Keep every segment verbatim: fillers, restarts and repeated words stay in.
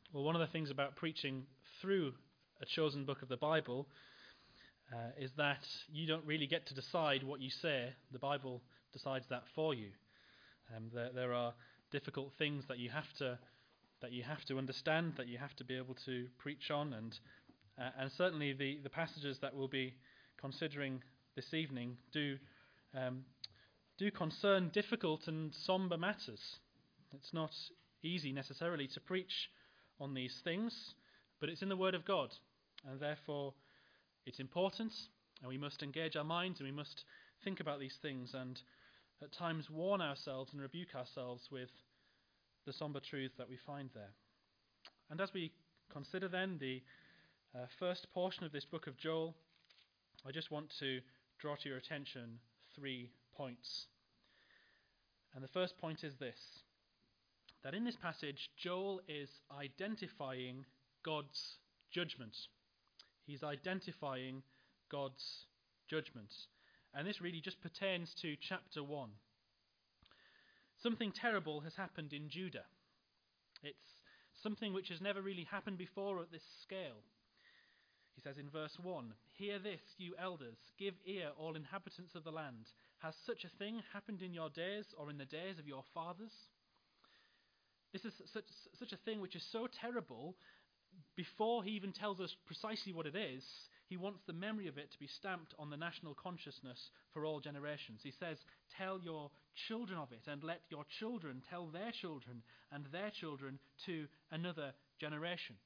Well, one of the things about preaching through a chosen book of the Bible uh, is that you don't really get to decide what you say. The Bible decides that for you. Um, there, there are difficult things that you have to that you have to understand, that you have to be able to preach on, and uh, and certainly the, the passages that we'll be considering this evening do um, do concern difficult and somber matters. It's not easy necessarily to preach on these things, but it's in the Word of God, and therefore it's important, and we must engage our minds, and we must think about these things, and at times warn ourselves and rebuke ourselves with the somber truth that we find there. And as we consider then the uh, first portion of this book of Joel, I just want to draw to your attention three points. And the first point is this: that in this passage, Joel is identifying God's judgment. He's identifying God's judgment. And this really just pertains to chapter one. Something terrible has happened in Judah. It's something which has never really happened before at this scale. He says in verse one, "Hear this, you elders, give ear, all inhabitants of the land. Has such a thing happened in your days or in the days of your fathers?" This is such, such a thing which is so terrible, before he even tells us precisely what it is, he wants the memory of it to be stamped on the national consciousness for all generations. He says, tell your children of it, and let your children tell their children and their children to another generation.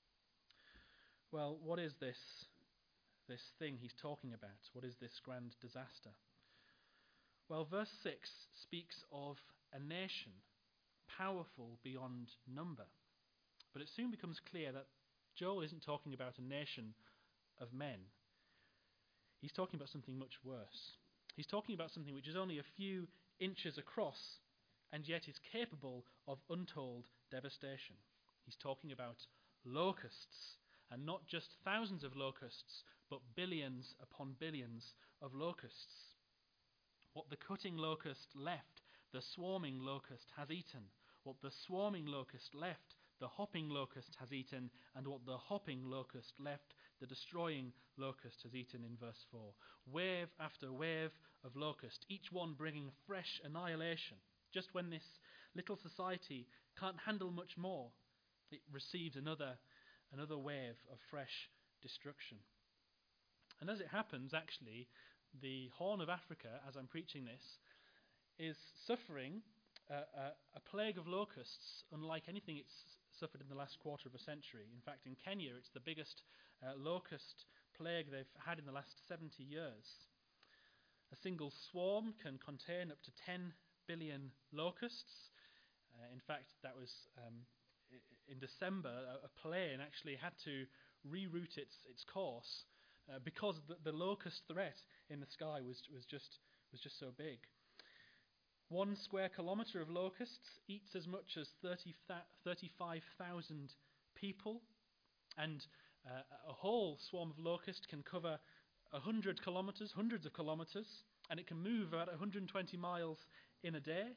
Well, what is this, this thing he's talking about? What is this grand disaster? Well, verse six speaks of a nation powerful beyond number. But it soon becomes clear that Joel isn't talking about a nation of men. He's talking about something much worse. He's talking about something which is only a few inches across and yet is capable of untold devastation. He's talking about locusts, and not just thousands of locusts, but billions upon billions of locusts. What the cutting locust left, the swarming locust has eaten. What the swarming locust left, the hopping locust has eaten, and what the hopping locust left, the destroying locust has eaten, in verse four. Wave after wave of locust, each one bringing fresh annihilation. Just when this little society can't handle much more, it receives another, another wave of fresh destruction. And as it happens, actually, the Horn of Africa, as I'm preaching this, is suffering a, a, a plague of locusts unlike anything it's suffered in the last quarter of a century. In fact, in Kenya, it's the biggest uh, locust plague they've had in the last seventy years. A single swarm can contain up to ten billion locusts. Uh, in fact, that was um, in December, a, a plane actually had to reroute its its course uh, because the, the locust threat in the sky was was just was just so big. One square kilometre of locusts eats as much as thirty-five thousand people, and uh, a whole swarm of locust can cover one hundred kilometres, hundreds of kilometres, and it can move about one hundred twenty miles in a day.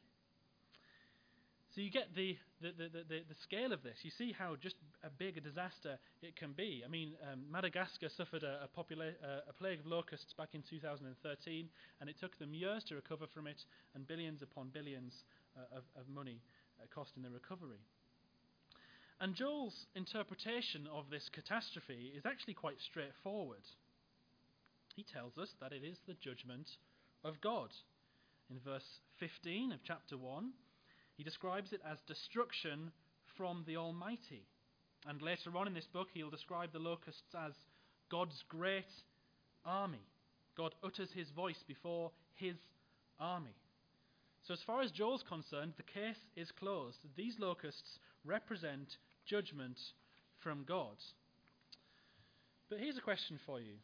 So you get the the, the, the, the scale of this. You see how just a big a disaster it can be. I mean, um, Madagascar suffered a, a, popula- uh, a plague of locusts back in two thousand thirteen, and it took them years to recover from it, and billions upon billions uh, of, of money uh, cost in the recovery. And Joel's interpretation of this catastrophe is actually quite straightforward. He tells us that it is the judgment of God. In verse fifteen of chapter one, he describes it as destruction from the Almighty. And later on in this book, he'll describe the locusts as God's great army. God utters his voice before his army. So as far as Joel's concerned, the case is closed. These locusts represent judgment from God. But here's a question for you.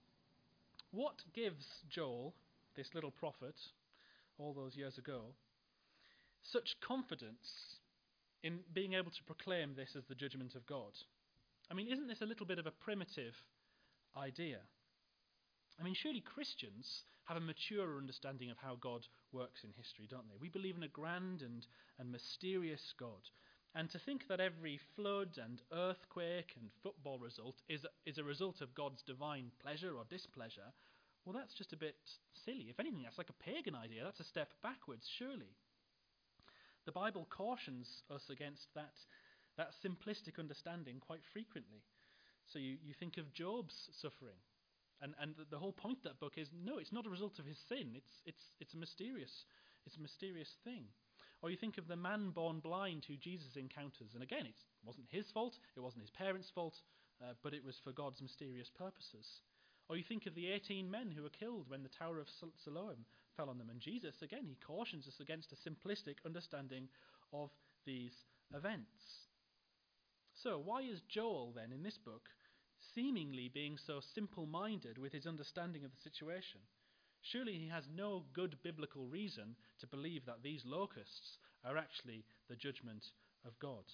What gives Joel, this little prophet, all those years ago, such confidence in being able to proclaim this as the judgment of God? I mean, isn't this a little bit of a primitive idea? I mean, surely Christians have a maturer understanding of how God works in history, don't they? We believe in a grand and, and mysterious God And to think that every flood and earthquake and football result is, is a result of God's divine pleasure or displeasure, well, that's just a bit silly. If anything, that's like a pagan idea. That's a step backwards, surely. The Bible cautions us against that, that simplistic understanding quite frequently. So you, you think of Job's suffering. And, and the, the whole point of that book is, no, it's not a result of his sin. It's, it's, it's, a mysterious, it's a mysterious thing. Or you think of the man born blind who Jesus encounters. And again, it wasn't his fault, it wasn't his parents' fault, uh, but it was for God's mysterious purposes. Or you think of the eighteen men who were killed when the Tower of Siloam fell on them. And Jesus, again, he cautions us against a simplistic understanding of these events. So why is Joel then in this book seemingly being so simple-minded with his understanding of the situation? Surely he has no good biblical reason to believe that these locusts are actually the judgment of God.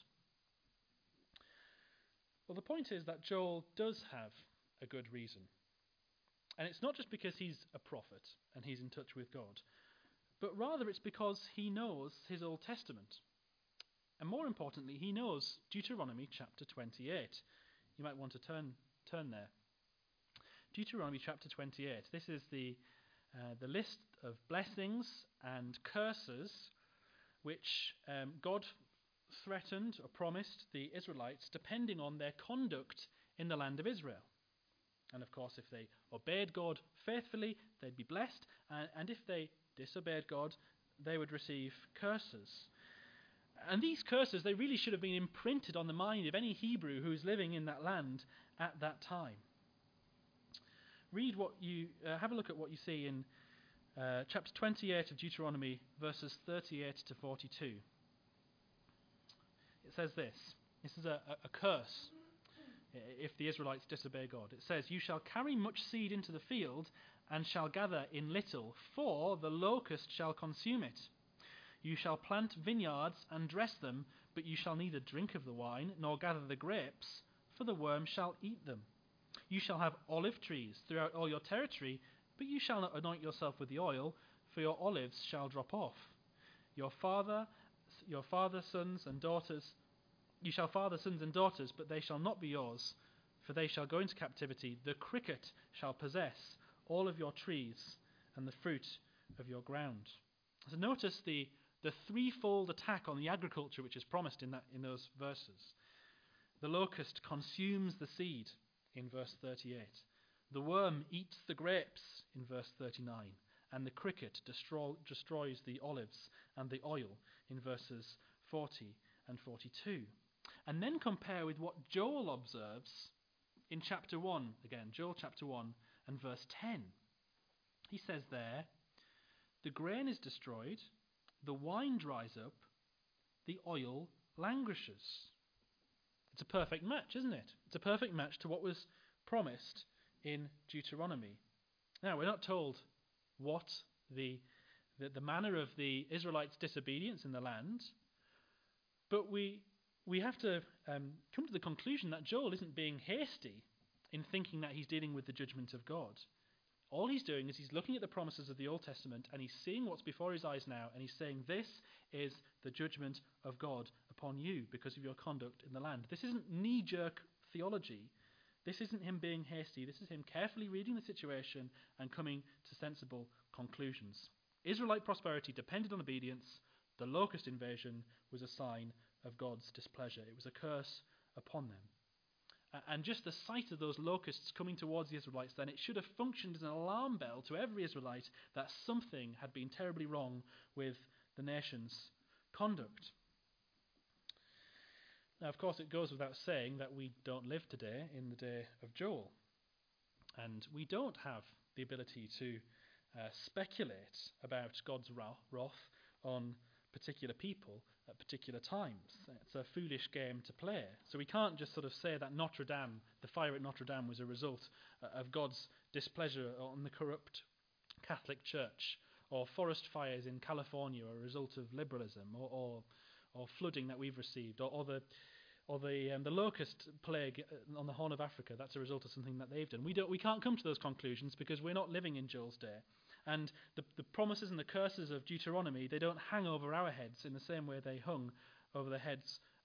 Well, the point is that Joel does have a good reason. And it's not just because he's a prophet and he's in touch with God, but rather it's because he knows his Old Testament. And more importantly, he knows Deuteronomy chapter twenty-eight. You might want to turn turn there. Deuteronomy chapter twenty-eight. This is the uh, the list of blessings and curses which um, God threatened or promised the Israelites depending on their conduct in the land of Israel. And of course, if they obeyed God faithfully, they'd be blessed. And, and if they disobeyed God, they would receive curses. And these curses, they really should have been imprinted on the mind of any Hebrew who is living in that land at that time. Read what you, uh, have a look at what you see in uh, chapter twenty-eight of Deuteronomy, verses thirty-eight to forty-two. It says this. This is a, a, a curse if the Israelites disobey God. It says, "You shall carry much seed into the field, and shall gather in little, for the locust shall consume it. You shall plant vineyards and dress them, but you shall neither drink of the wine, nor gather the grapes, for the worm shall eat them. You shall have olive trees throughout all your territory, but you shall not anoint yourself with the oil, for your olives shall drop off. Your father, your father's sons and daughters, you shall father sons and daughters, but they shall not be yours, for they shall go into captivity. The cricket shall possess all of your trees and the fruit of your ground." So notice the, the threefold attack on the agriculture which is promised in that in those verses. The locust consumes the seed in verse thirty-eight. The worm eats the grapes in verse thirty-nine. And the cricket destroy, destroys the olives and the oil in verses forty and forty-two. And then compare with what Joel observes in chapter one, again, Joel chapter one and verse ten. He says there, "The grain is destroyed, the wine dries up, the oil languishes." It's a perfect match, isn't it? It's a perfect match to what was promised in Deuteronomy. Now, we're not told what the, the, the manner of the Israelites' disobedience in the land, but we we have to um, come to the conclusion that Joel isn't being hasty in thinking that he's dealing with the judgment of God. All he's doing is he's looking at the promises of the Old Testament and he's seeing what's before his eyes now, and he's saying, this is the judgment of God upon you because of your conduct in the land. This isn't knee-jerk theology. This isn't him being hasty. This is him carefully reading the situation and coming to sensible conclusions. Israelite prosperity depended on obedience. The locust invasion was a sign of God's displeasure. It was a curse upon them. And just the sight of those locusts coming towards the Israelites, then, it should have functioned as an alarm bell to every Israelite that something had been terribly wrong with the nation's conduct. Now, of course, it goes without saying that we don't live today in the day of Joel. And we don't have the ability to uh, speculate about God's wrath on particular people at particular times. It's a foolish game to play. So we can't just sort of say that Notre Dame, the fire at Notre Dame, was a result uh, of God's displeasure on the corrupt Catholic Church, or forest fires in California are a result of liberalism, or or, or flooding that we've received, or, or the or the um, the locust plague on the Horn of Africa. That's a result of something that they've done. We don't we can't come to those conclusions because we're not living in Joel's day. And the, the promises and the curses of Deuteronomy, they don't hang over our heads in the same way they hung over the heads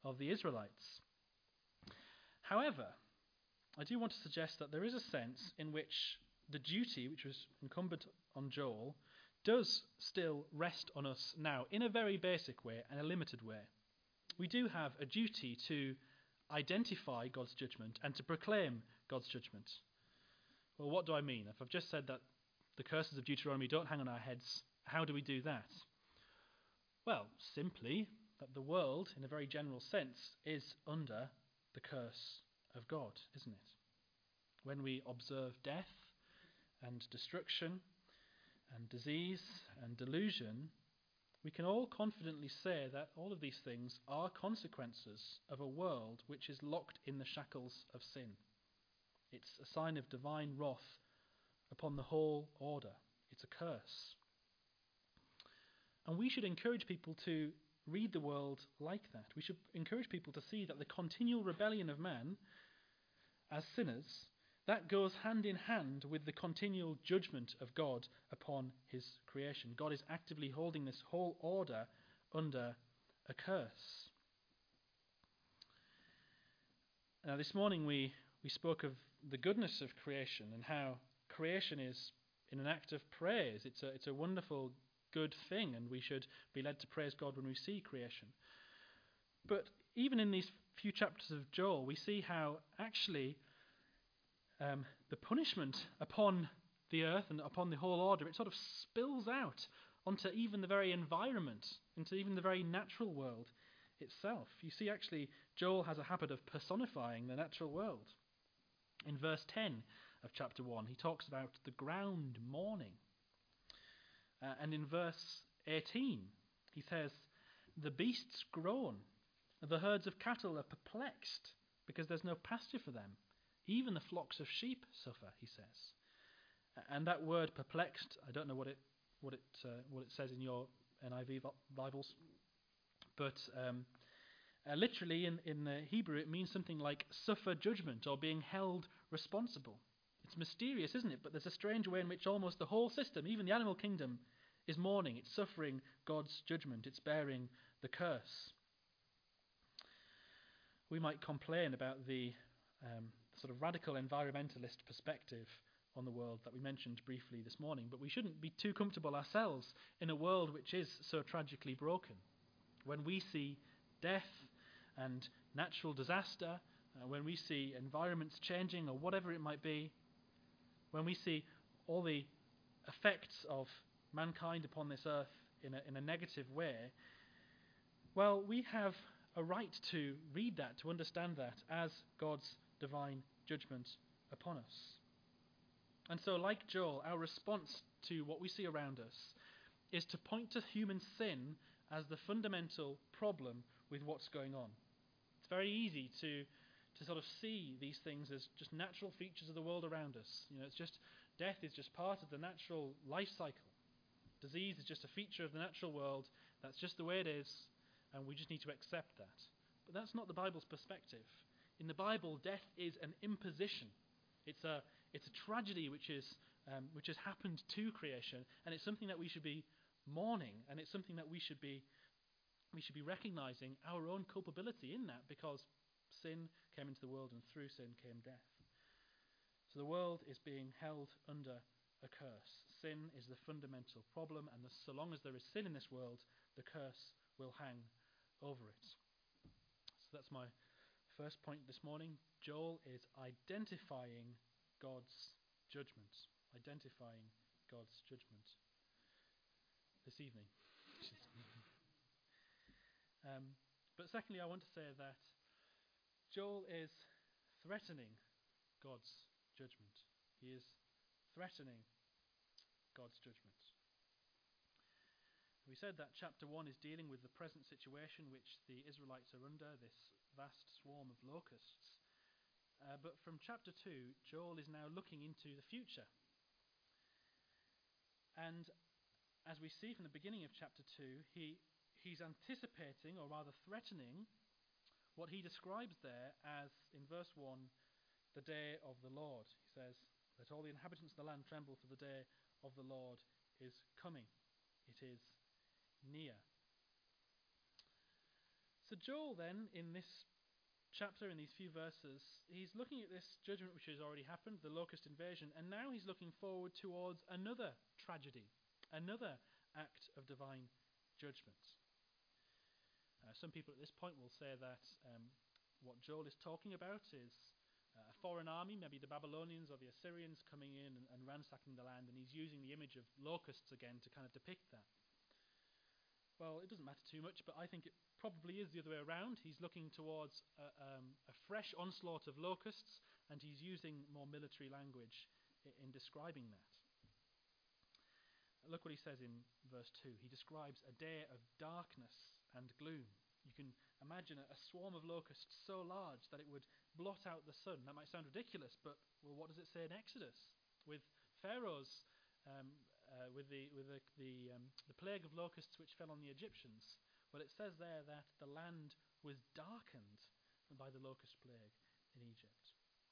of the Israelites. However, I do want to suggest that there is a sense in which the duty which was incumbent on Joel does still rest on us now in a very basic way and a limited way. We do have a duty to identify God's judgment and to proclaim God's judgment. Well, what do I mean? If I've just said that the curses of Deuteronomy don't hang on our heads, how do we do that? Well, simply that the world, in a very general sense, is under the curse of God, isn't it? When we observe death and destruction and disease and delusion, we can all confidently say that all of these things are consequences of a world which is locked in the shackles of sin. It's a sign of divine wrath upon the whole order. It's a curse. And we should encourage people to read the world like that. We should encourage people to see that the continual rebellion of man as sinners, that goes hand in hand with the continual judgment of God upon his creation. God is actively holding this whole order under a curse. Now, this morning we, we spoke of the goodness of creation and how creation is in an act of praise. It's a, it's a wonderful, good thing, and we should be led to praise God when we see creation. But even in these few chapters of Joel, we see how actually um, the punishment upon the earth and upon the whole order, it sort of spills out onto even the very environment, into even the very natural world itself. You see, actually, Joel has a habit of personifying the natural world. In verse ten of chapter one, he talks about the ground mourning. Uh, and in verse eighteen, he says, the beasts groan, the herds of cattle are perplexed, because there's no pasture for them. Even the flocks of sheep suffer, he says. And that word perplexed, I don't know what it what it uh, what it says in your N I V Bibles, but um, uh, literally in in the Hebrew it means something like suffer judgment or being held responsible. It's mysterious, isn't it? But there's a strange way in which almost the whole system, even the animal kingdom, is mourning. It's suffering God's judgment. It's bearing the curse. We might complain about the um, sort of radical environmentalist perspective on the world that we mentioned briefly this morning, but we shouldn't be too comfortable ourselves in a world which is so tragically broken. When we see death and natural disaster, uh, when we see environments changing or whatever it might be, when we see all the effects of mankind upon this earth in a, in a negative way, well, we have a right to read that, to understand that as God's divine judgment upon us. And so, like Joel, our response to what we see around us is to point to human sin as the fundamental problem with what's going on. It's very easy to to sort of see these things as just natural features of the world around us. You know, it's just death is just part of the natural life cycle. Disease is just a feature of the natural world. That's just the way it is, and we just need to accept that. But that's not the Bible's perspective. In the Bible, death is an imposition. It's a it's a tragedy which is um, which has happened to creation, and it's something that we should be mourning, and it's something that we should be we should be recognizing our own culpability in that, because sin came into the world, and through sin came death. So the world is being held under a curse. Sin is the fundamental problem, and the, so long as there is sin in this world, the curse will hang over it. So that's my first point this morning. Joel is identifying God's judgment. Identifying God's judgment this evening. um, but secondly, I want to say that Joel is threatening God's judgment. He is threatening God's judgment. We said that chapter one is dealing with the present situation which the Israelites are under, this vast swarm of locusts. Uh, but from chapter two, Joel is now looking into the future. And as we see from the beginning of chapter two, he he's anticipating, or rather threatening, what he describes there as, in verse one, the day of the Lord. He says, let all the inhabitants of the land tremble, for the day of the Lord is coming. It is near. So Joel then, in this chapter, in these few verses, he's looking at this judgment which has already happened, the locust invasion, and now he's looking forward towards another tragedy, another act of divine judgment. Uh, some people at this point will say that um, what Joel is talking about is uh, a foreign army, maybe the Babylonians or the Assyrians coming in and, and ransacking the land, and he's using the image of locusts again to kind of depict that. Well, it doesn't matter too much, but I think it probably is the other way around. He's looking towards a, um, a fresh onslaught of locusts, and he's using more military language in, in describing that. Look what he says in verse two. He describes a day of darkness and gloom. You can imagine a, a swarm of locusts so large that it would blot out the sun. That might sound ridiculous, but well, what does it say in Exodus? With Pharaoh's, um, uh, with the with the the, um, the plague of locusts which fell on the Egyptians. Well, it says there that the land was darkened by the locust plague in Egypt.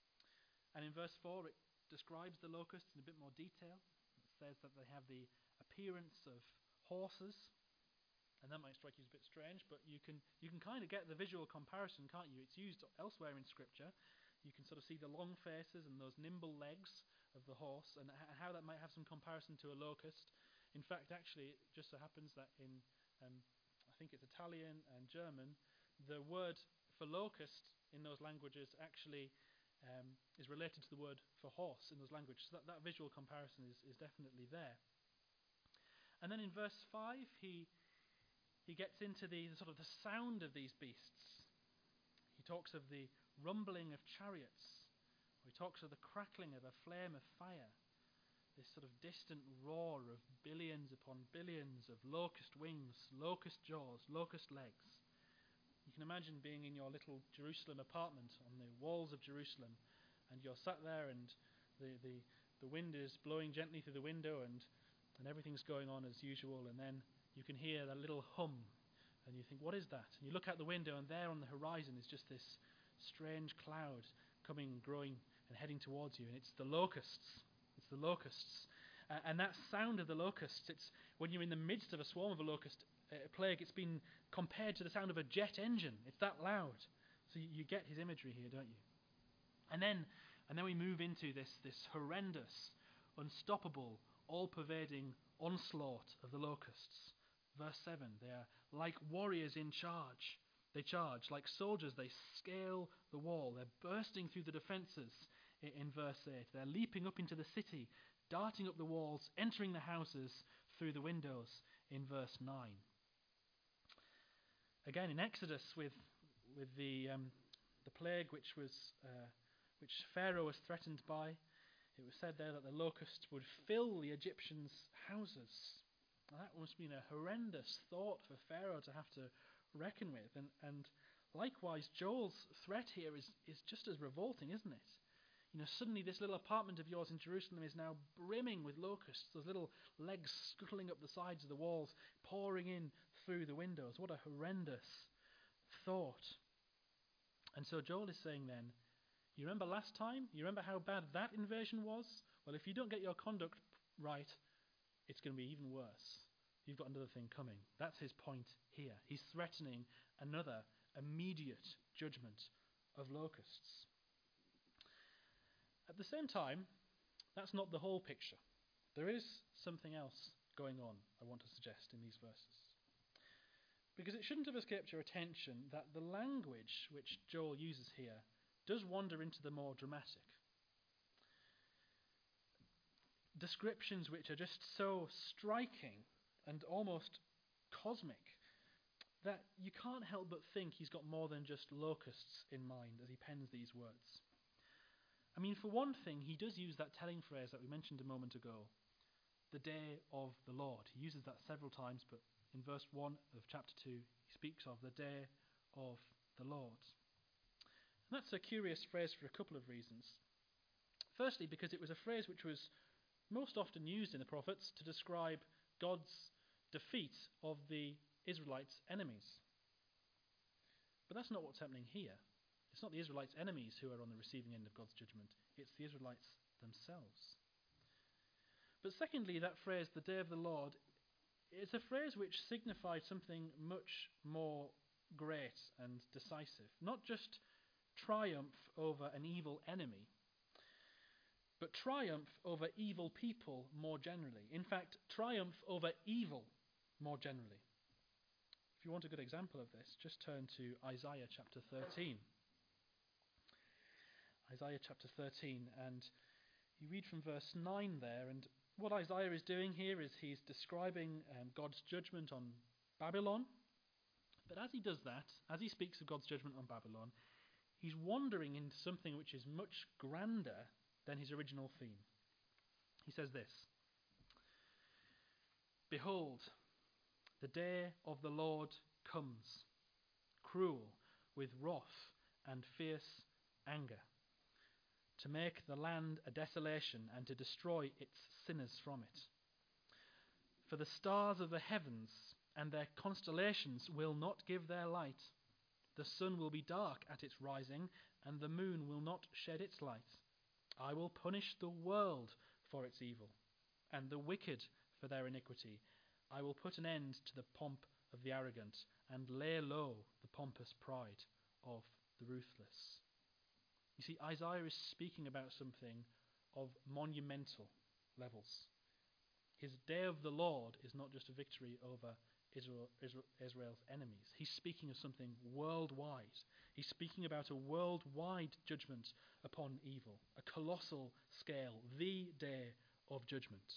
And in verse four, it describes the locusts in a bit more detail. It says that they have the appearance of horses. And that might strike you as a bit strange, but you can you can kind of get the visual comparison, can't you? It's used elsewhere in Scripture. You can sort of see the long faces and those nimble legs of the horse, and h- how that might have some comparison to a locust. In fact, actually, it just so happens that in, um, I think it's Italian and German, the word for locust in those languages actually um, is related to the word for horse in those languages. So that, that visual comparison is, is definitely there. And then in verse five, he... He gets into the, the sort of the sound of these beasts. He talks of the rumbling of chariots. Or he talks of the crackling of a flame of fire. This sort of distant roar of billions upon billions of locust wings, locust jaws, locust legs. You can imagine being in your little Jerusalem apartment on the walls of Jerusalem, and you're sat there and the, the, the wind is blowing gently through the window and, and everything's going on as usual, and then you can hear that little hum, and you think, what is that? And you look out the window, and there on the horizon is just this strange cloud coming, growing, and heading towards you, and it's the locusts. It's the locusts. Uh, and that sound of the locusts, it's when you're in the midst of a swarm of a locust uh, plague, it's been compared to the sound of a jet engine. It's that loud. So you, you get his imagery here, don't you? And then, and then we move into this, this horrendous, unstoppable, all-pervading onslaught of the locusts. Verse seven, they are like warriors in charge. They charge. Like soldiers, they scale the wall. They're bursting through the defences in, in verse eight. They're leaping up into the city, darting up the walls, entering the houses through the windows in verse nine. Again, in Exodus, with with the um, the plague which was uh, which Pharaoh was threatened by, it was said there that the locusts would fill the Egyptians' houses. Now, that must have been a horrendous thought for Pharaoh to have to reckon with. And, and likewise, Joel's threat here is, is just as revolting, isn't it? You know, suddenly this little apartment of yours in Jerusalem is now brimming with locusts, those little legs scuttling up the sides of the walls, pouring in through the windows. What a horrendous thought. And so Joel is saying then, you remember last time? You remember how bad that invasion was? Well, if you don't get your conduct right, it's going to be even worse. You've got another thing coming. That's his point here. He's threatening another immediate judgment of locusts. At the same time, that's not the whole picture. There is something else going on, I want to suggest, in these verses. Because it shouldn't have escaped your attention that the language which Joel uses here does wander into the more dramatic. Descriptions which are just so striking and almost cosmic that you can't help but think he's got more than just locusts in mind as he pens these words. I mean, for one thing, he does use that telling phrase that we mentioned a moment ago, the day of the Lord. He uses that several times, but in verse one of chapter two, he speaks of the day of the Lord. And that's a curious phrase for a couple of reasons. Firstly, because it was a phrase which was most often used in the prophets to describe God's defeat of the Israelites' enemies. But that's not what's happening here. It's not the Israelites' enemies who are on the receiving end of God's judgment. It's the Israelites themselves. But secondly, that phrase, the day of the Lord, is a phrase which signifies something much more great and decisive. Not just triumph over an evil enemy, but triumph over evil people more generally. In fact, triumph over evil more generally. If you want a good example of this, just turn to Isaiah chapter thirteen. Isaiah chapter thirteen, and you read from verse nine there, and what Isaiah is doing here is he's describing um, God's judgment on Babylon. But as he does that, as he speaks of God's judgment on Babylon, he's wandering into something which is much grander than his original theme. He says this: "Behold, the day of the Lord comes, cruel with wrath and fierce anger, to make the land a desolation and to destroy its sinners from it. For the stars of the heavens and their constellations will not give their light. The sun will be dark at its rising, and the moon will not shed its light. I will punish the world for its evil, and the wicked for their iniquity. I will put an end to the pomp of the arrogant, and lay low the pompous pride of the ruthless." You see, Isaiah is speaking about something of monumental levels. His day of the Lord is not just a victory over Israel, Israel, Israel's enemies. He's speaking of something worldwide. He's speaking about a worldwide judgment upon evil, a colossal scale, the day of judgment.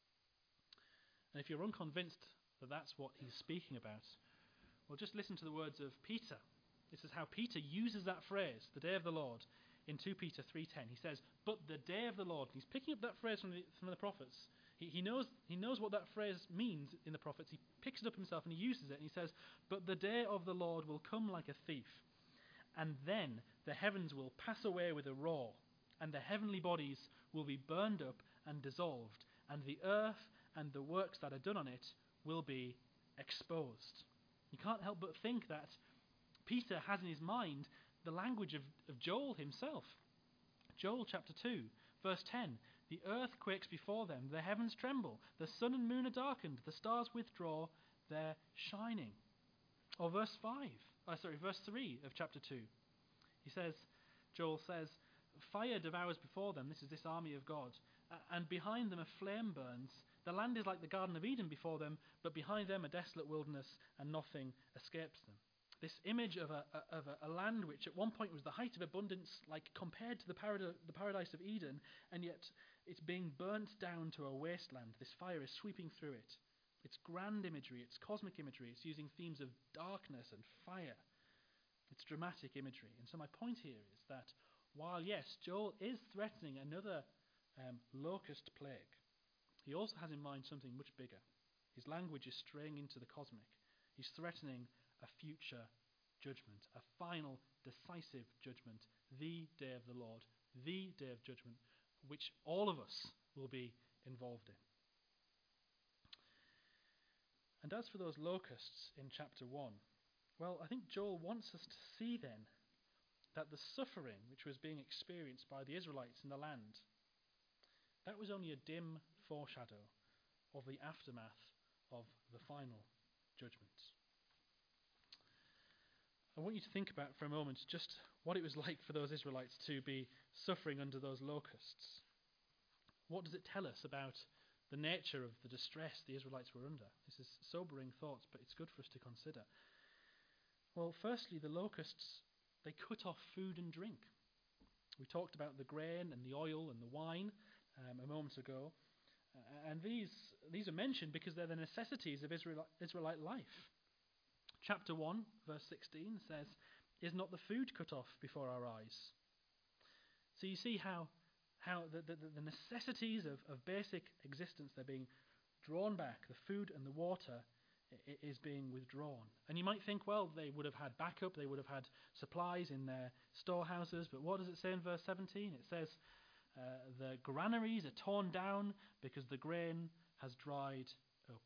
And if you're unconvinced that that's what he's speaking about, well, just listen to the words of Peter. This is how Peter uses that phrase, the day of the Lord, in two Peter three ten. He says, "But the day of the Lord." He's picking up that phrase from the, from the prophets. He, he knows he knows what that phrase means in the prophets. He picks it up himself and he uses it. And he says, "But the day of the Lord will come like a thief, and then the heavens will pass away with a roar, and the heavenly bodies will be burned up and dissolved, and the earth and the works that are done on it will be exposed." You can't help but think that Peter has in his mind the language of, of Joel himself. Joel chapter two, verse ten. "The earth quakes before them, the heavens tremble, the sun and moon are darkened, the stars withdraw their shining." Or verse five, oh, sorry, verse three of chapter two. He says, Joel says, "Fire devours before them," this is this army of God, "and behind them a flame burns. The land is like the Garden of Eden before them, but behind them a desolate wilderness, and nothing escapes them." This image of a, of a, a land which at one point was the height of abundance, like compared to the, parad- the paradise of Eden, and yet it's being burnt down to a wasteland. This fire is sweeping through it. It's grand imagery, it's cosmic imagery, it's using themes of darkness and fire. It's dramatic imagery. And so my point here is that while, yes, Joel is threatening another um, locust plague, he also has in mind something much bigger. His language is straying into the cosmic. He's threatening a future judgment, a final decisive judgment, the day of the Lord, the day of judgment, which all of us will be involved in. And as for those locusts in chapter one, well, I think Joel wants us to see then that the suffering which was being experienced by the Israelites in the land, that was only a dim foreshadow of the aftermath of the final judgment. I want you to think about for a moment just what it was like for those Israelites to be suffering under those locusts. What does it tell us about the nature of the distress the Israelites were under? This is sobering thoughts, but it's good for us to consider. Well, firstly, the locusts, they cut off food and drink. We talked about the grain and the oil and the wine um, a moment ago. Uh, and these, these are mentioned because they're the necessities of Israel, Israelite life. Chapter one, verse sixteen says, "Is not the food cut off before our eyes?" So you see how how the, the, the necessities of, of basic existence, they're being drawn back. The food and the water is being withdrawn. And you might think, well, they would have had backup, they would have had supplies in their storehouses, but what does it say in verse seventeen? It says, uh, the granaries are torn down because the grain has dried up.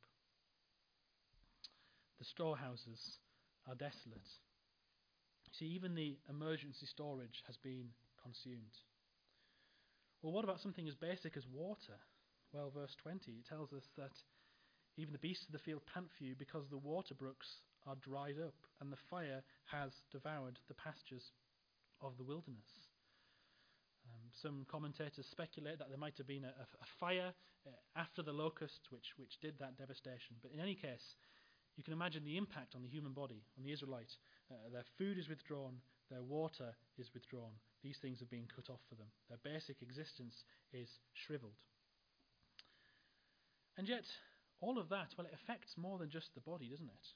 The storehouses are desolate. See, even the emergency storage has been consumed. Well, what about something as basic as water? Well, verse twenty, it tells us that even the beasts of the field pant for you because the water brooks are dried up, and the fire has devoured the pastures of the wilderness. Um, some commentators speculate that there might have been a, a, a fire uh, after the locusts which, which did that devastation. But in any case, you can imagine the impact on the human body, on the Israelite. Uh, their food is withdrawn, their water is withdrawn. These things have been cut off for them. Their basic existence is shriveled. And yet, all of that, well, it affects more than just the body, doesn't it?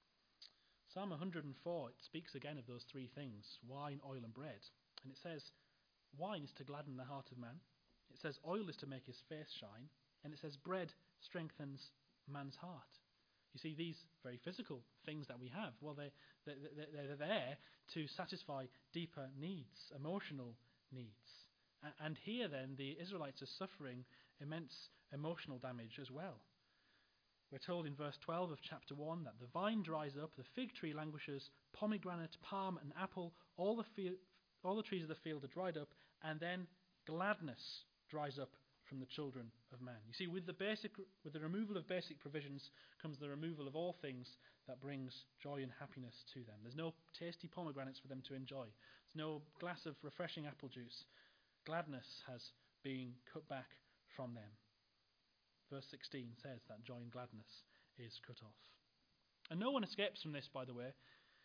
Psalm one hundred four, it speaks again of those three things, wine, oil and bread. And it says, wine is to gladden the heart of man. It says oil is to make his face shine. And it says bread strengthens man's heart. You see, these very physical things that we have, well, they, they, they, they're there to satisfy deeper needs, emotional needs. And here then, the Israelites are suffering immense emotional damage as well. We're told in verse twelve of chapter one that the vine dries up, the fig tree languishes, pomegranate, palm and apple, all the, field, all the trees of the field are dried up, and then gladness dries up from the children of man. You see, with the basic, with the removal of basic provisions comes the removal of all things that brings joy and happiness to them. There's no tasty pomegranates for them to enjoy. There's no glass of refreshing apple juice. Gladness has been cut back from them. Verse sixteen says that joy and gladness is cut off. And no one escapes from this, by the way.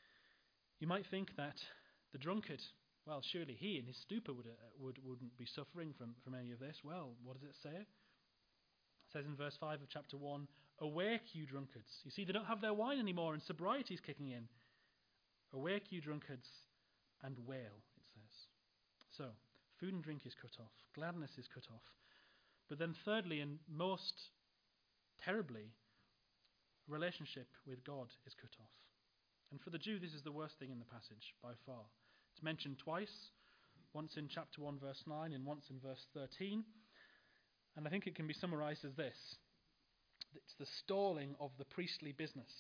You might think that the drunkard, well, surely he in his stupor would, uh, would, wouldn't be suffering from, from any of this. Well, what does it say? It says in verse five of chapter one, awake, you drunkards. You see, they don't have their wine anymore and sobriety is kicking in. Awake, you drunkards, and wail, it says. So, food and drink is cut off. Gladness is cut off. But then thirdly, and most terribly, relationship with God is cut off. And for the Jew, this is the worst thing in the passage, by far. It's mentioned twice, once in chapter one, verse nine, and once in verse thirteen. And I think it can be summarized as this. It's the stalling of the priestly business.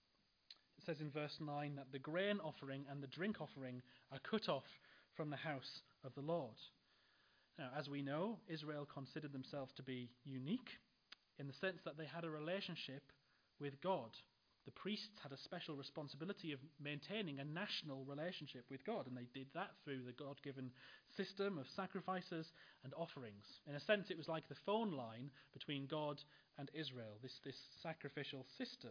It says in verse nine that the grain offering and the drink offering are cut off from the house of the Lord. Now, as we know, Israel considered themselves to be unique in the sense that they had a relationship with God. The priests had a special responsibility of maintaining a national relationship with God, and they did that through the God-given system of sacrifices and offerings. In a sense, it was like the phone line between God and Israel, this, this sacrificial system.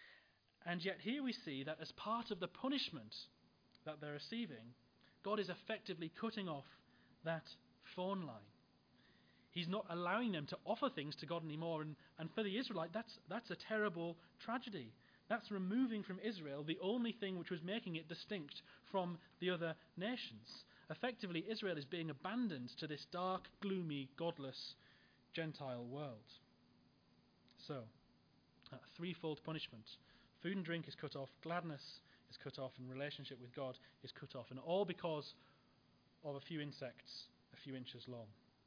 And yet here we see that as part of the punishment that they're receiving, God is effectively cutting off that phone line. He's not allowing them to offer things to God anymore, and, and for the Israelite, that's, that's a terrible tragedy. That's removing from Israel the only thing which was making it distinct from the other nations. Effectively, Israel is being abandoned to this dark, gloomy, godless Gentile world. So, a threefold punishment. Food and drink is cut off, gladness is cut off, and relationship with God is cut off. And all because of a few insects a few inches long.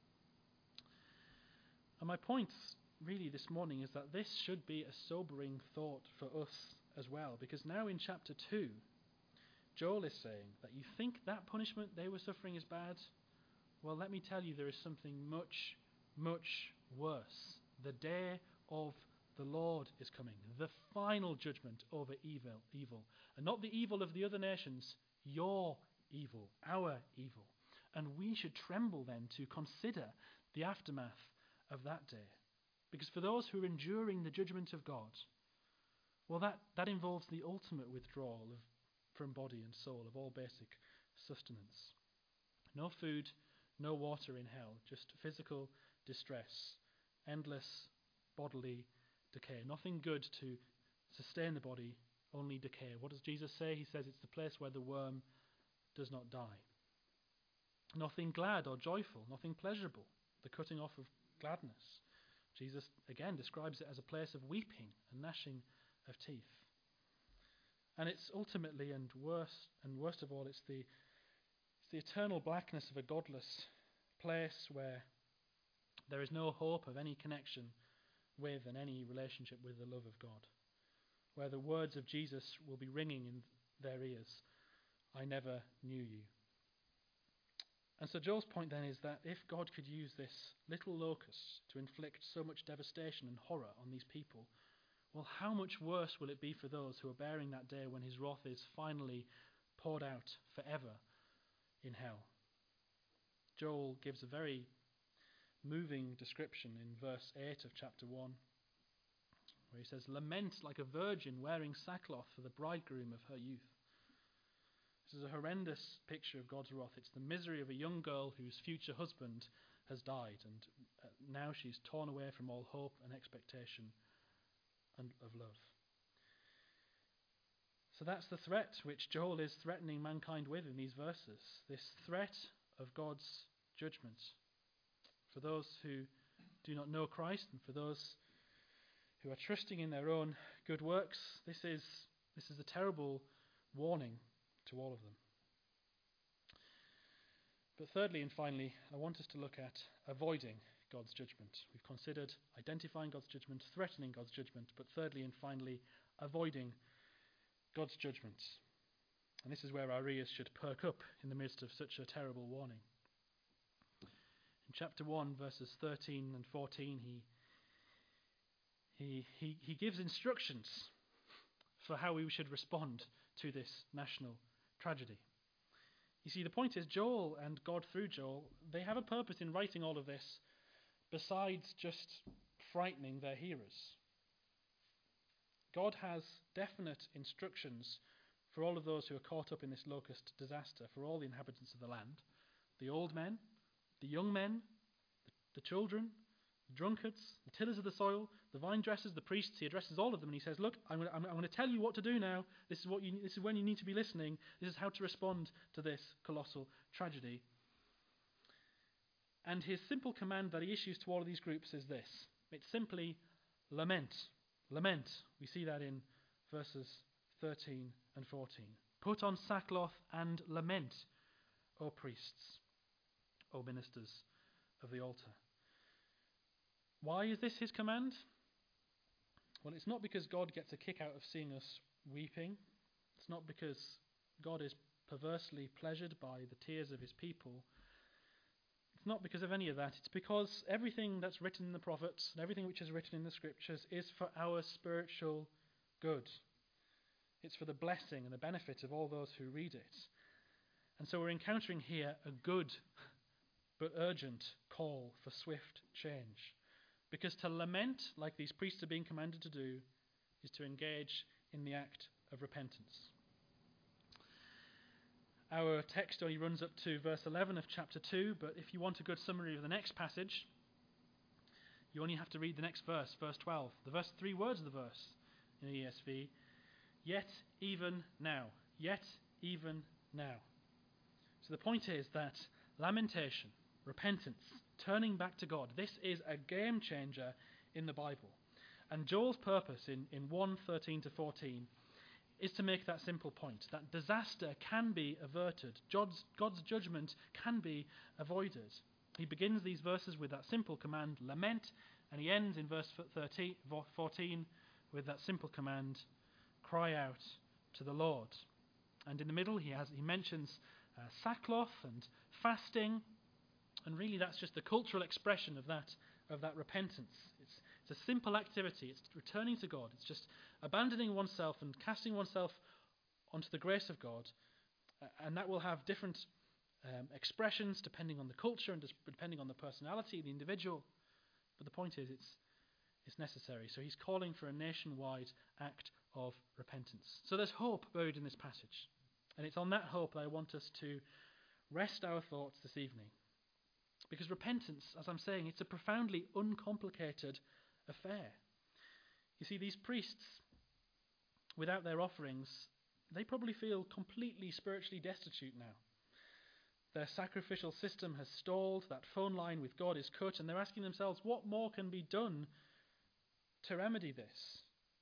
And my point really this morning is that this should be a sobering thought for us as well, because now in chapter two, Joel is saying that you think that punishment they were suffering is bad? Well, let me tell you, there is something much, much worse. The day of the Lord is coming, the final judgment over evil, evil, and not the evil of the other nations, your evil, our evil. And we should tremble then to consider the aftermath of that day. Because for those who are enduring the judgment of God, well, that, that involves the ultimate withdrawal of, from body and soul of all basic sustenance. No food, no water in hell, just physical distress, endless bodily decay. Nothing good to sustain the body, only decay. What does Jesus say? He says it's the place where the worm does not die. Nothing glad or joyful, nothing pleasurable, the cutting off of gladness. Jesus again describes it as a place of weeping and gnashing of teeth. And it's ultimately, and worst, and worst of all, it's the, it's the eternal blackness of a godless place where there is no hope of any connection with and any relationship with the love of God, where the words of Jesus will be ringing in their ears, I never knew you. And so Joel's point then is that if God could use this little locust to inflict so much devastation and horror on these people, well, how much worse will it be for those who are bearing that day when his wrath is finally poured out forever in hell? Joel gives a very moving description in verse eight of chapter one, where he says, "Lament like a virgin wearing sackcloth for the bridegroom of her youth." This is a horrendous picture of God's wrath. It's the misery of a young girl whose future husband has died, and uh, now she's torn away from all hope and expectation and of love. So that's the threat which Joel is threatening mankind with in these verses. This threat of God's judgment for those who do not know Christ and for those who are trusting in their own good works. This is, this is a terrible warning to all of them. But thirdly and finally, I want us to look at avoiding God's judgment. We've considered identifying God's judgment, threatening God's judgment, but thirdly and finally, avoiding God's judgment. And this is where our ears should perk up in the midst of such a terrible warning. In chapter one, verses thirteen and fourteen, he, he, he, he gives instructions for how we should respond to this national tragedy. You see, the point is Joel and God through Joel, they have a purpose in writing all of this besides just frightening their hearers. God has definite instructions for all of those who are caught up in this locust disaster, for all the inhabitants of the land, the old men, the young men, the, the children, the drunkards, the tillers of the soil, the vine dressers, the priests. He addresses all of them and he says, look, I'm going, to, I'm, I'm going to tell you what to do now. This is, what you, this is when you need to be listening. This is how to respond to this colossal tragedy. And his simple command that he issues to all of these groups is this. It's simply lament. Lament. We see that in verses thirteen and fourteen. Put on sackcloth and lament, O priests, O ministers of the altar. Why is this his command? Well, it's not because God gets a kick out of seeing us weeping. It's not because God is perversely pleasured by the tears of his people. It's not because of any of that. It's because everything that's written in the prophets and everything which is written in the scriptures is for our spiritual good. It's for the blessing and the benefit of all those who read it. And so we're encountering here a good but urgent call for swift change. Because to lament, like these priests are being commanded to do, is to engage in the act of repentance. Our text only runs up to verse eleven of chapter two, but if you want a good summary of the next passage, you only have to read the next verse, verse twelve. The first three words of the verse in the E S V. Yet even now. Yet even now. So the point is that lamentation, repentance, turning back to God, this is a game changer in the Bible. And Joel's purpose in, in one thirteen to fourteen is to make that simple point, that disaster can be averted. God's, God's judgment can be avoided. He begins these verses with that simple command, lament, and he ends in verse thirteen, fourteen with that simple command, cry out to the Lord. And in the middle he has he mentions uh, sackcloth and fasting, and really that's just the cultural expression of that of that repentance. It's, it's a simple activity. It's returning to God. It's just abandoning oneself and casting oneself onto the grace of God, uh, and that will have different um, expressions depending on the culture and depending on the personality of the individual. But the point is, it's it's necessary. So he's calling for a nationwide act of repentance. So there's hope buried in this passage. And it's on that hope that I want us to rest our thoughts this evening. Because repentance, as I'm saying, it's a profoundly uncomplicated affair. You see, these priests, without their offerings, they probably feel completely spiritually destitute now. Their sacrificial system has stalled, that phone line with God is cut, and they're asking themselves, what more can be done to remedy this?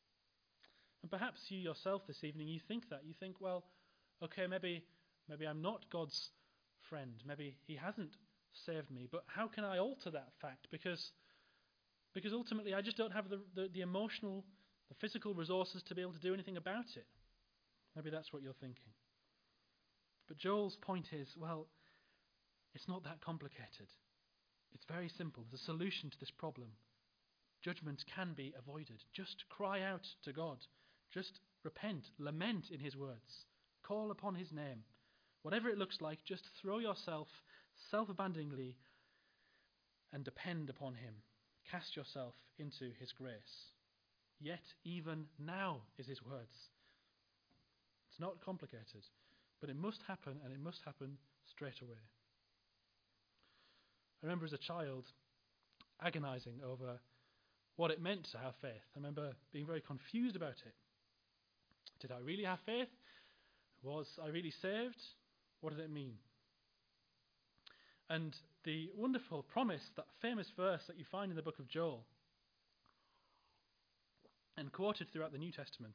And perhaps you yourself this evening, you think that. You think, well, okay, maybe maybe I'm not God's friend. Maybe he hasn't saved me. But how can I alter that fact? Because because ultimately I just don't have the, the, the emotional, the physical resources to be able to do anything about it. Maybe that's what you're thinking. But Joel's point is, well, it's not that complicated. It's very simple. There's a solution to this problem. judgment can be avoided. Just cry out to God. Just repent, lament in his words. Call upon his name. Whatever it looks like, just throw yourself self-abandoningly and depend upon him. Cast yourself into his grace. Yet even now is his words. It's not complicated, but it must happen, and it must happen straight away. I remember as a child agonizing over what it meant to have faith. I remember being very confused about it. Did I really have faith? Was I really saved? What did it mean? And the wonderful promise, that famous verse that you find in the book of Joel and quoted throughout the New Testament,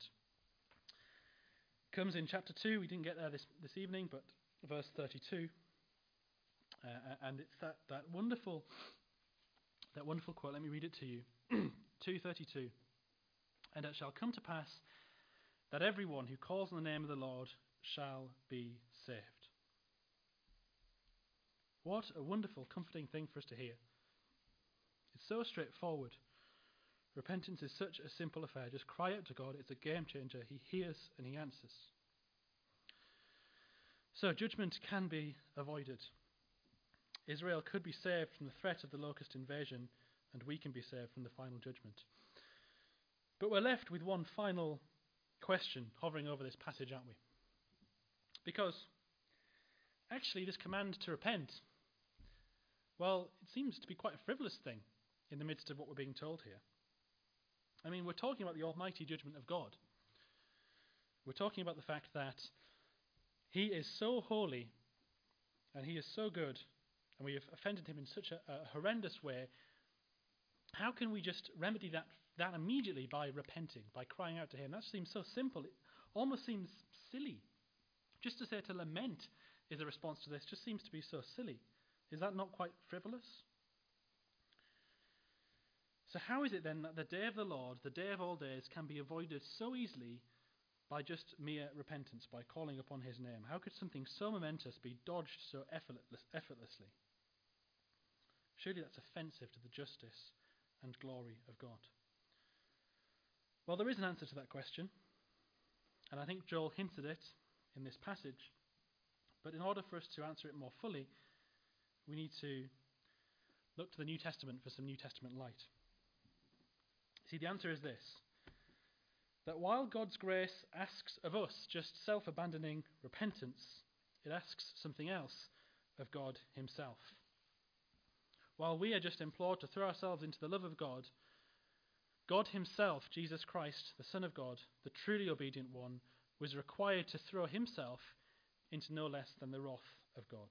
comes in chapter two. We didn't get there this, this evening, but verse thirty-two. Uh, and it's that, that wonderful that wonderful quote. Let me read it to you. two thirty-two. And it shall come to pass that everyone who calls on the name of the Lord shall be saved. What a wonderful, comforting thing for us to hear. It's so straightforward. Repentance is such a simple affair. Just cry out to God. It's a game changer. He hears and he answers. So judgment can be avoided. Israel could be saved from the threat of the locust invasion, and we can be saved from the final judgment. But we're left with one final question hovering over this passage, aren't we? Because actually this command to repent, well, it seems to be quite a frivolous thing in the midst of what we're being told here. I mean, we're talking about the almighty judgment of God. We're talking about the fact that he is so holy and he is so good, and we have offended him in such a, a horrendous way. How can we just remedy that, that immediately by repenting, by crying out to him? That seems so simple. It almost seems silly. Just to say to lament is a response to this just seems to be so silly. Is that not quite frivolous? So how is it then that the day of the Lord, the day of all days, can be avoided so easily by just mere repentance, by calling upon his name? How could something so momentous be dodged so effortless, effortlessly? Surely that's offensive to the justice and glory of God. Well, there is an answer to that question, and I think Joel hints at it in this passage. But in order for us to answer it more fully, we need to look to the New Testament for some New Testament light. See, the answer is this: that while God's grace asks of us just self-abandoning repentance, it asks something else of God himself. While we are just implored to throw ourselves into the love of God, God himself, Jesus Christ, the Son of God, the truly obedient one, was required to throw himself into no less than the wrath of God.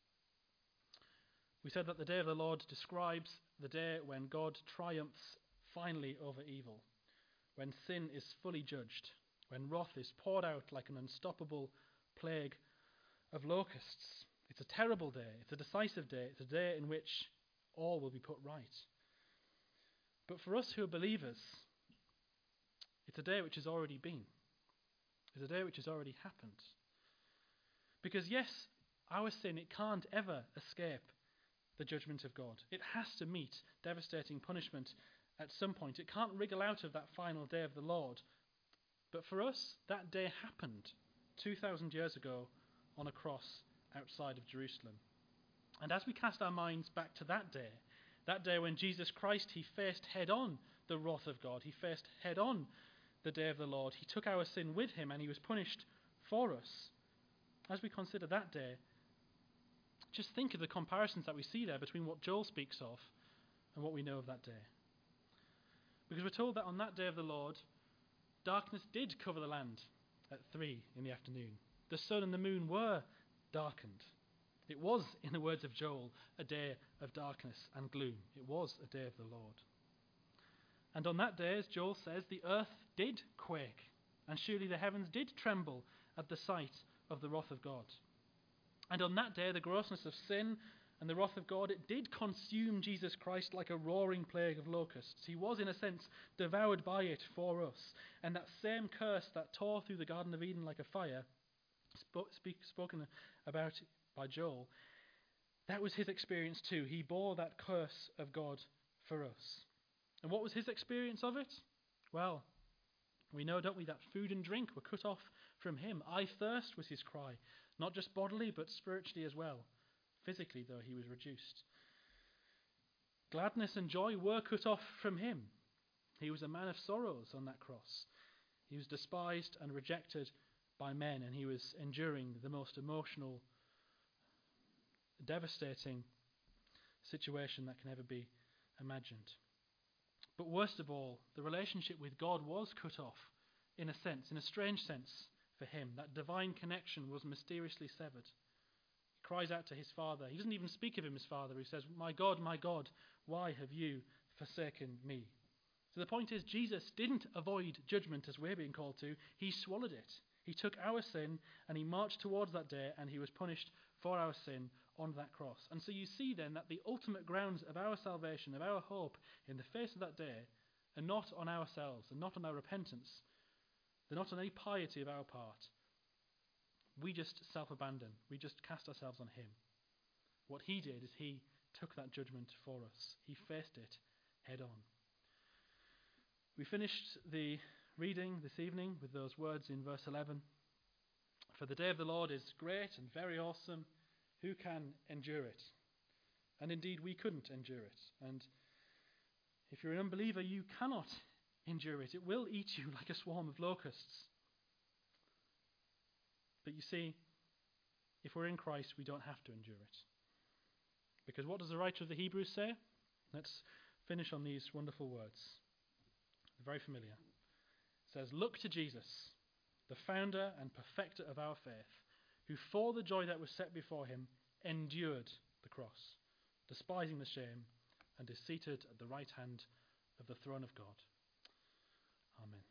We said that the day of the Lord describes the day when God triumphs finally over evil, when sin is fully judged, when wrath is poured out like an unstoppable plague of locusts. It's a terrible day. It's a decisive day. It's a day in which all will be put right. But for us who are believers, it's a day which has already been. It's a day which has already happened. Because yes, our sin, it can't ever escape the judgment of God. It has to meet devastating punishment at some point. It can't wriggle out of that final day of the Lord. But for us, that day happened two thousand years ago on a cross outside of Jerusalem. And as we cast our minds back to that day, that day when Jesus Christ, he faced head-on the wrath of God, he faced head-on the day of the Lord, he took our sin with him and he was punished for us. As we consider that day, just think of the comparisons that we see there between what Joel speaks of and what we know of that day. Because we're told that on that day of the Lord, darkness did cover the land at three in the afternoon. The sun and the moon were darkened. It was, in the words of Joel, a day of darkness and gloom. It was a day of the Lord. And on that day, as Joel says, the earth did quake, and surely the heavens did tremble at the sight of the wrath of God. And on that day, the grossness of sin and the wrath of God, it did consume Jesus Christ like a roaring plague of locusts. He was, in a sense, devoured by it for us. And that same curse that tore through the Garden of Eden like a fire, spoke, speak, spoken about by Joel, that was his experience too. He bore that curse of God for us. And what was his experience of it? Well, we know, don't we, that food and drink were cut off from him. I thirst was his cry, not just bodily, but spiritually as well. Physically, though, he was reduced. Gladness and joy were cut off from him. He was a man of sorrows on that cross. He was despised and rejected by men, and he was enduring the most emotional, devastating situation that can ever be imagined. But worst of all, the relationship with God was cut off, in a sense, in a strange sense for him. That divine connection was mysteriously severed. He cries out to his Father. He doesn't even speak of him as Father. He says, "My God, my God, why have you forsaken me?" So the point is, Jesus didn't avoid judgment as we're being called to. He swallowed it. He took our sin and he marched towards that day, and he was punished for our sin on that cross. And so you see then that the ultimate grounds of our salvation, of our hope in the face of that day, are not on ourselves and not on our repentance. They're not on any piety of our part. We just self-abandon. We just cast ourselves on him. What he did is he took that judgment for us. He faced it head on. We finished the reading this evening with those words in verse eleven. For the day of the Lord is great and very awesome. Who can endure it? And indeed, we couldn't endure it. And if you're an unbeliever, you cannot endure it. It will eat you like a swarm of locusts. But you see, if we're in Christ, we don't have to endure it. Because what does the writer of the Hebrews say? Let's finish on these wonderful words. They're very familiar. It says, "Look to Jesus, the founder and perfecter of our faith, who for the joy that was set before him endured the cross, despising the shame, and is seated at the right hand of the throne of God." Amen.